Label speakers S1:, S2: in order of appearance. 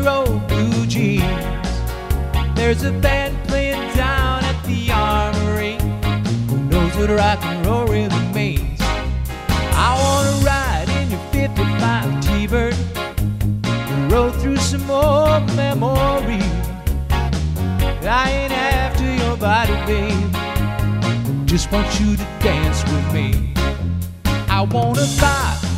S1: your old blue jeans. There's a band playing down at the Armory. Who knows what rock and roll really means? I wanna ride in your 55 T-Bird, roll through some more memories. I ain't after your body, babe, just want you to dance with me. I wanna buy